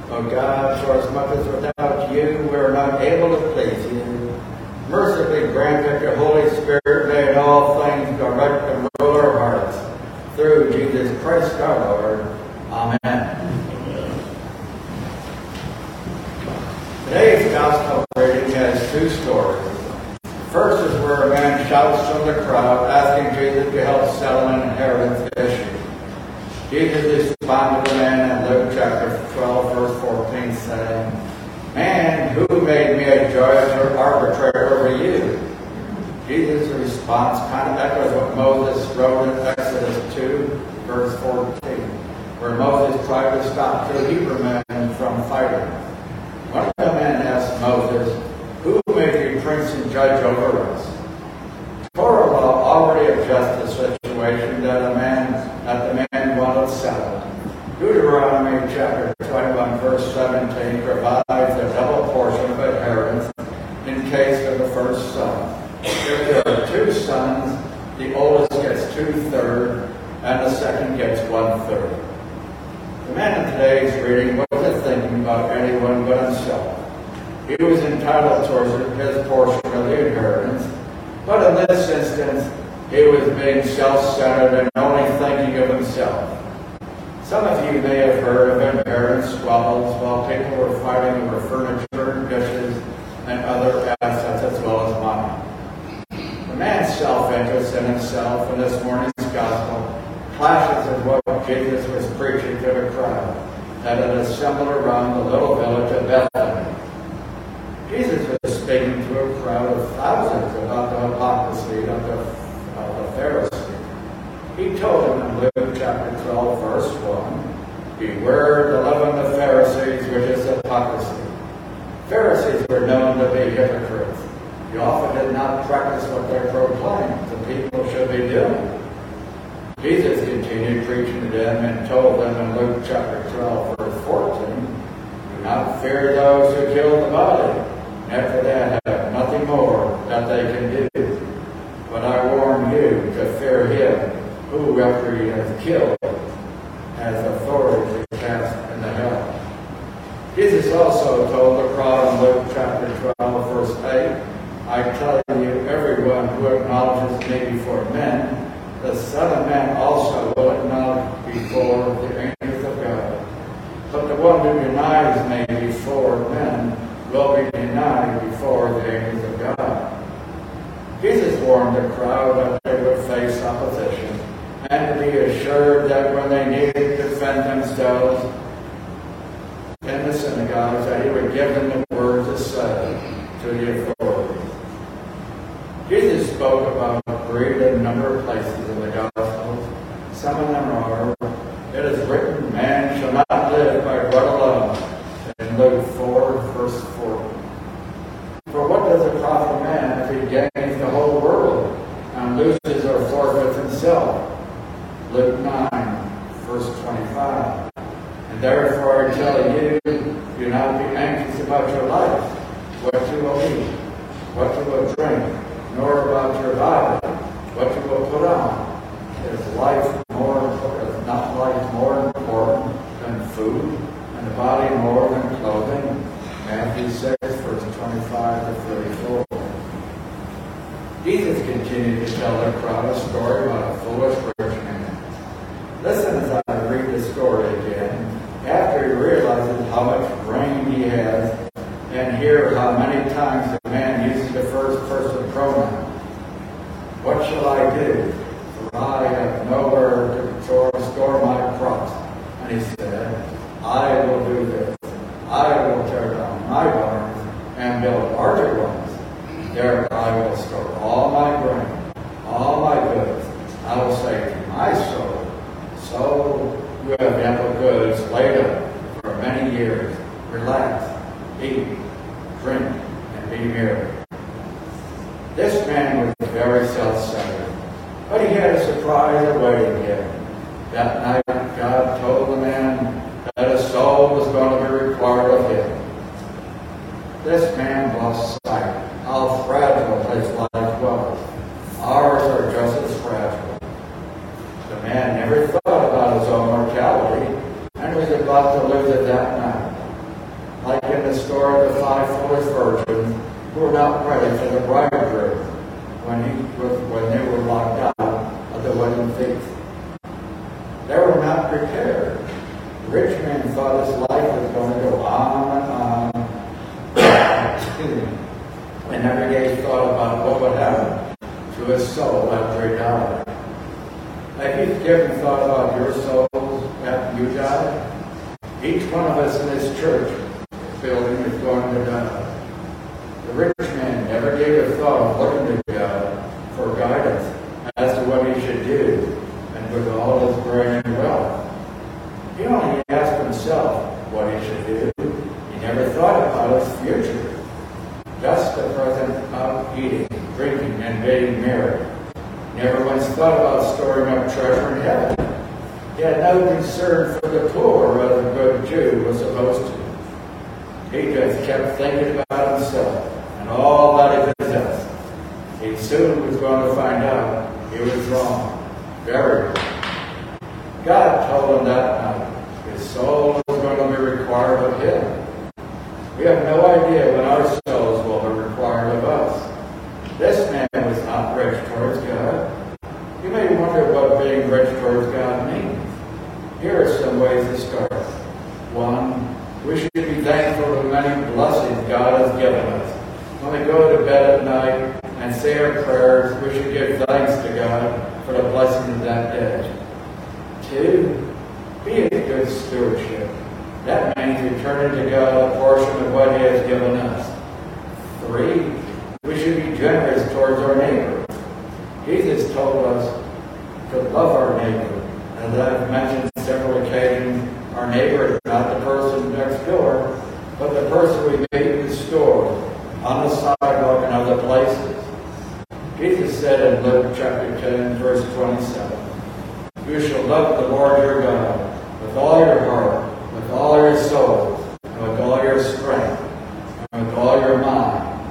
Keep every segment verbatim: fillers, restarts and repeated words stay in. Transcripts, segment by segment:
O God, for as much as without you we are not able to please you, mercifully grant that your Holy Spirit may in all things direct and rule our hearts. Through Jesus Christ our Lord. Amen. Today's Gospel reading has two stories. First is where a man shouts from the crowd, asking Jesus to help settle an inheritance issue. Jesus responded to the man in Luke chapter twelve, verse fourteen, saying, "Man, who made me a judge or arbitrator over you?" Jesus' response kind of echoes what Moses wrote in Exodus two, verse fourteen, where Moses tried to stop two Hebrew men from fighting. One of the men asked Moses, "Who made you prince and judge over us?" Torah law already addressed the situation that a man that the man wanted settled. Deuteronomy chapter twenty-one, verse seventeen provides a double portion of inheritance in case of the first son. If there are two sons, the oldest gets two-thirds, and the second gets one-third. The man in today's reading wasn't thinking about anyone but himself. He was entitled towards his portion of the inheritance, but in this instance, he was being self-centered and only thinking of himself. Some of you may have heard of inheritance squabbles while people were fighting over furniture, dishes, and other assets as well as money. The man's self-interest in himself in this morning's gospel clashes with what Jesus was preaching to the crowd that had assembled around the little village of Bethany. Jesus was speaking to a crowd of thousands about the hypocrisy of the, of the Pharisees. He told them in Luke chapter twelve, verse one, "Beware the leaven of the Pharisees, which is hypocrisy." Pharisees were known to be hypocrites. They often did not practice what they proclaimed the people should be doing. Jesus continued preaching to them and told them in Luke chapter twelve, verse fourteen, "Do not fear those who kill the body. After that, have nothing more that they can do. But I warn you to fear him who, after he has killed, has authority to cast into hell." Jesus also told the crowd in Luke chapter twelve, verse eight, "I tell you, everyone who acknowledges me before men, the Son of Man also will acknowledge before the angels of God. But the one who denies me before men will be denied before the angels of God." Jesus warned the crowd that they would face opposition and to be assured that when they needed to defend themselves in the synagogues, that he would give them the words to say to the authorities. Jesus spoke about greed in a number of places in the Gospels. Some of them are, "It is written, man shall not live by bread alone," in Luke four, verse four. "For what does it profit man if he gains the whole world and loses or forfeits himself?" Luke nine, verse twenty-five. "And therefore I tell you, do not be anxious about your life, what you will eat, what you will drink, nor about your body, what you will put on. Is life more important, is not life more important than food, and the body more than clothing?" Matthew six, verse twenty-five to thirty-four. Jesus continued to tell the crowd a story about a foolish rich man. Listen as I read the story again, after he realizes how much grain he has, and hear how many times the man uses the first person pronoun. "What shall I do? For I have nowhere to store my crops." And he said, "I will do this. I will tear down my barns and build larger ones. There I will store all my grain, all my goods. I will say to my soul, so you have ample goods laid up for many years. Relax, eat, drink, and be merry." This man was very self-centered, but he had a surprise awaiting him. That night, God told the man that a soul was going to be required of him. This man lost sight how fragile his life was. Ours are just as fragile. The man never thought about his own mortality and was about to lose it that night. who were not ready for the bridegroom when he was when they were locked out of the wedding feast. They were not prepared. The rich man thought his life was going to go on and on. Excuse me. And every day he thought about what would happen to his soul after he died. Have you given thought about your souls after you die? Each one of us in this church building is going to die. The rich man never gave a thought of looking to God for guidance as to what he should do and with all his brain and wealth. He only asked himself what he should do. He never thought about his future. Just the present of eating, drinking, and being merry. Never once thought about storing up treasure in heaven. He had no concern for the poor as a good Jew was supposed to. He just kept thinking about himself and all that he possessed. He soon was going to find out he was wrong. Very wrong. God told him that night his soul was going to be required of him. We have no idea when our souls will be required of us. This man was not rich towards God. You may wonder what being rich towards God means. Here are some ways to start. One, we should be thankful for the many blessings God has given us. When we go to bed at night and say our prayers, we should give thanks to God for the blessings of that day. Two, be a good stewardship. That means returning to God a portion of what He has given us. Three, we should be generous towards our neighbor. Jesus told us to love our neighbor. As I've mentioned several occasions, our neighbor is not the person next door, but the person we meet in the store, on the sidewalk, and other places. Jesus said in Luke chapter ten, verse twenty-seven, "You shall love the Lord your God with all your heart, with all your soul, and with all your strength, and with all your mind,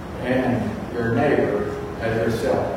and your neighbor as yourself."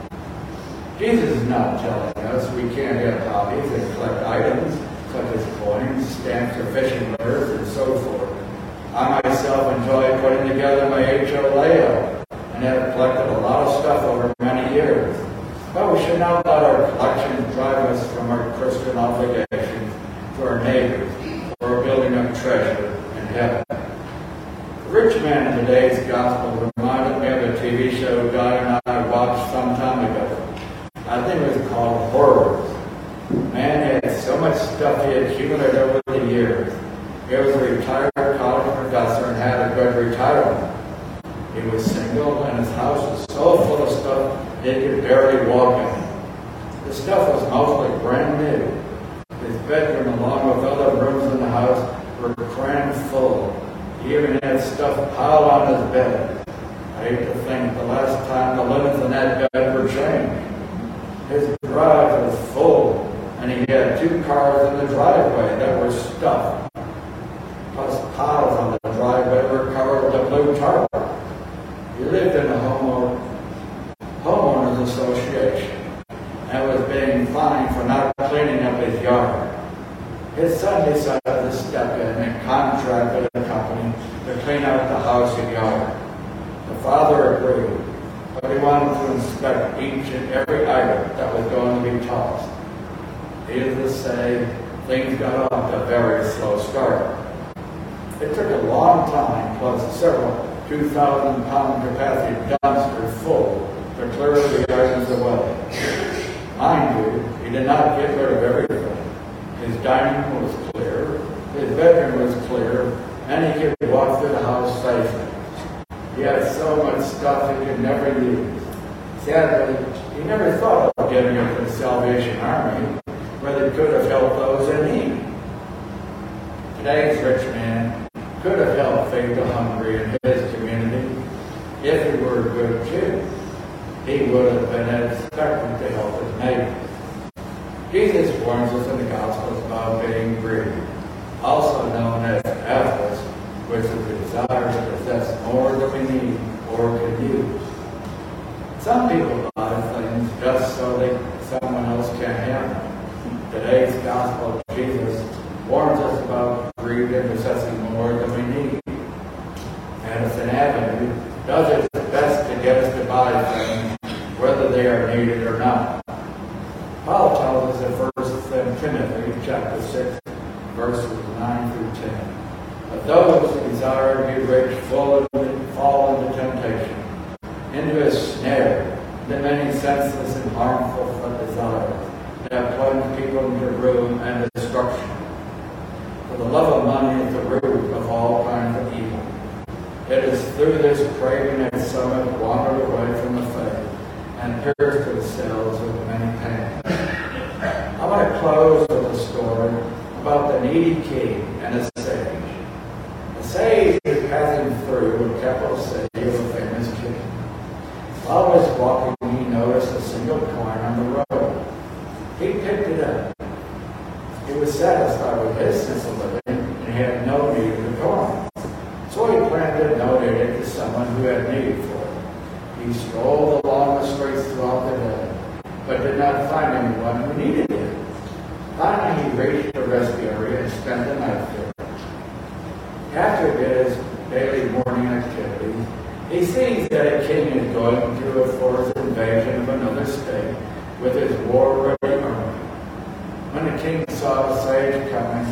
Jesus is not telling us we can't have hobbies and collect items such as coins, stamps, or fishing lures, and so forth. I myself enjoy putting together my H O layout and have collected a lot of stuff over many years. But we should not let our collections drive us from our Christian obligations to our neighbors or building up treasure in heaven. The rich man in today's gospel reminded me of a T V show Guy and I watched some time ago. I think it was called Horrors. Man had so much stuff he had accumulated over the years. He was a retired college professor and had a good retirement. He was single and his house was so full of stuff he could barely walk in. The stuff was mostly brand new. His bedroom, along with other rooms in the house, were crammed full. He even had stuff piled on his bed. I hate to think the last time the linens in that bed were changed. His garage was full, and he had two cars in the driveway that were stuffed. Plus piles on the driveway were covered with a blue tarp. He lived in a homeowner, homeowners association and was being fined for not cleaning up his yard. His son decided to step in and contract with a company to clean out the house and yard. The father agreed, but he wanted to inspect each and every item that was going to be tossed. Needless to say, things got off to a very slow start. It took a long time, plus several two thousand pound capacity dumpsters full to clear the items away. Mind you, he did not get rid of everything. His dining room was clear, his bedroom was clear, and he could walk through the house safely. He had so much stuff he could never use. Sadly, he never thought of giving it to the Salvation Army, where they could have helped those in need. Today's rich man could have helped feed the hungry in his community if he were a good Jew. He would have been expected to help his neighbors. Jesus warns us in the Gospels about being greedy, also known as avarice, which is the desire to possess more than we need or can use. Some people buy things just so they someone else can have them. Today's Gospel of Jesus warns us about greed and possessing more than we need. Madison Avenue does its best to get us to buy things, whether they are needed or not. Paul tells us in First Timothy chapter six, verses nine through ten. But those who desire to be rich fall into temptation, into a snare, into many senseless and harmful desires that plunge people into ruin and destruction. For the love of money is the root of all kinds of evil. It is through this craving that some have wandered away from the faith and pierced themselves with many pains. I want to close with a story about the needy king and a sage. The sage is passing through a capital city of a famous king. While he was walking, he noticed a single coin on the road. He picked it up. He was satisfied with his simple living and had no need of the coin. So he planned to donate it to someone who had need for it. He strolled along the streets throughout the day, but did not find anyone who needed it. Finally, he reached the rest area and spent the night there. After his daily morning activities, he sees that a king is going through a forced invasion of another state with his war-ready army. When the king saw the sage coming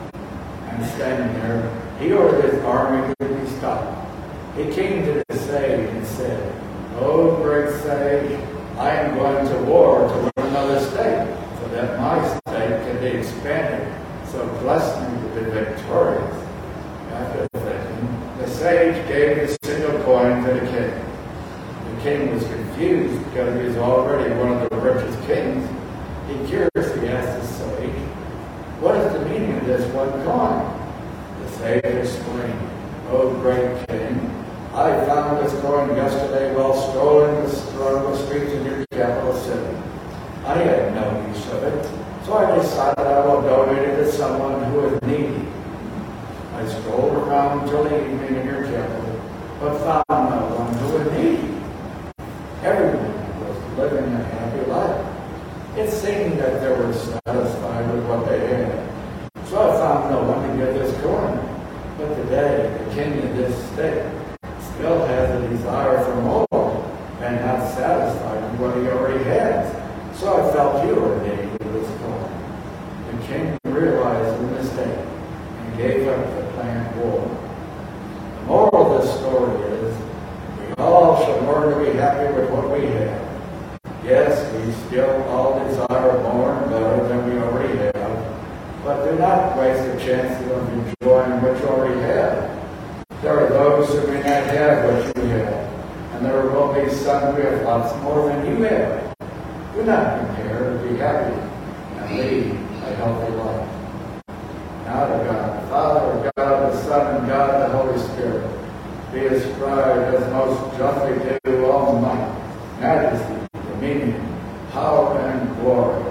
and standing there, he ordered his army to be stopped. He came to the sage and said, "O great sage, I am going to war to win another state, so that my state can be expanded. So bless me to be victorious." After thinking, the sage gave the single coin to the king. The king was confused because he was already one of the richest kings. He curiously asked the sage, "What is the meaning of this one coin?" The sage explained, "O great king, I found this coin yesterday while strolling the streets in your capital city. I had no use of it, so I decided I will donate it to someone who is needy. I strolled around until the evening in your capital, but found no one who was needy. Everyone was living a happy life. It seemed that they were satisfied with what they had. So I found no one to give this coin. But today, the king of this state still has a desire for more and not satisfied with what he already has. So I felt you were in need of this coin." The king realized the mistake and gave up the planned war. The moral of this story is, we all should learn to be happy with what we have. Yes, we still all desire more and better than we already have, but do not waste the chances of enjoying what you already have. There are those who may not have what you have, and there will be some who have lots more than you have. Do not compare, be happy, and lead a healthy life. Now to God, the Father, God the Son, and God the Holy Spirit, be ascribed as most justly due all might, majesty, dominion, power, and glory,